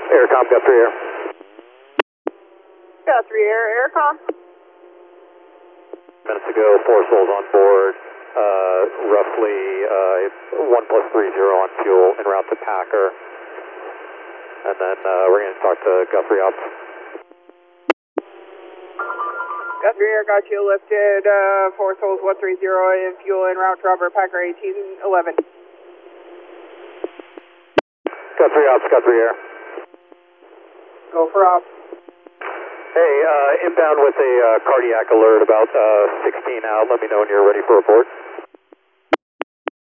Aircom, Guthrie Air. Guthrie Air, Aircom. Minutes ago, 4 souls on board. Roughly 1+30 on fuel en route to Packer. And then we're going to talk to Guthrie Ops. Guthrie Air got you lifted, 4 souls 130 in fuel en route to Robert Packer 1811. Guthrie Ops, Guthrie Air. Go for Ops. Hey, inbound with a cardiac alert about 16 out. Let me know when you're ready for report.